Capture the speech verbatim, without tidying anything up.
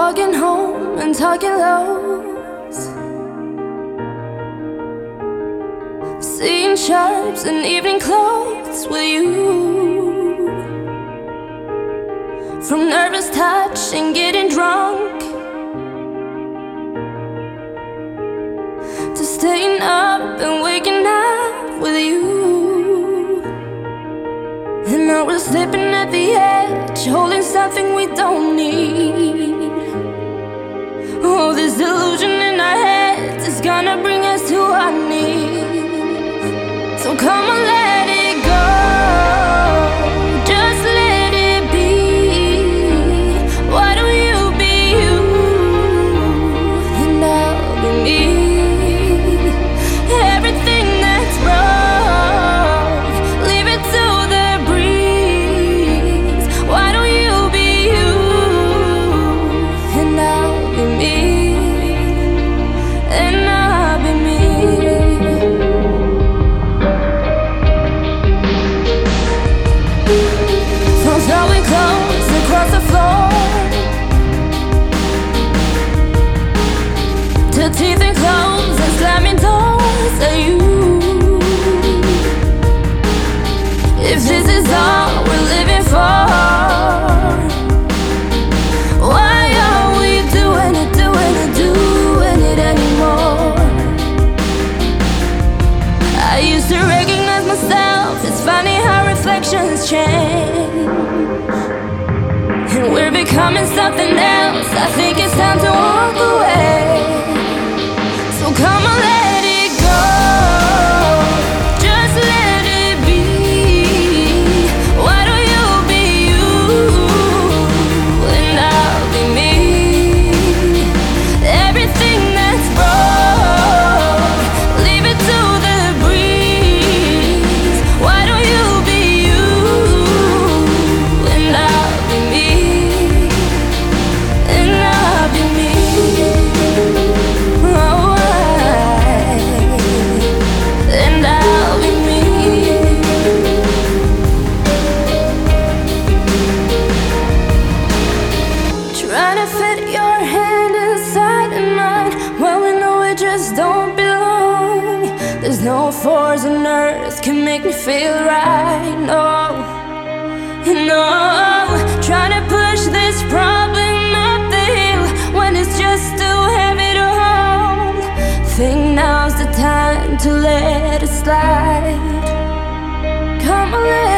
walking home and talking lows, seeing sharps in evening clothes with you. From nervous touch and getting drunk to staying up and waking up with you. And now we're slipping at the edge, holding something we don't need. Oh, this delusion in our heads is gonna bring us to our knees. So come on, let it go, just let it be. Why don't you be you and I'll be me? Everything that's wrong, leave it to the breeze. Why don't you be you and I'll be me, and I'll be me. From throwing clothes across the floor to teeth and clothes and slamming doors at you. If this is all we're living for, why are we doing it, doing it, doing it anymore? I used to recognize myself, it's funny how reflections change, and we're becoming something else. I think it's time to walk away. So come on, let it go, just let it be. Why don't you be you and I'll be me? Everything that's wrong, leave it to the breeze. Why don't you be you and I'll be me, and I'll be me. Oh, and I'll be me. Trying to fit your hand inside of mine when we know we just don't belong. There's no force on earth can make me feel right. No, no. Trying to push this problem up the hill when it's just too heavy to hold. Think now's the time to let it slide. Come on, let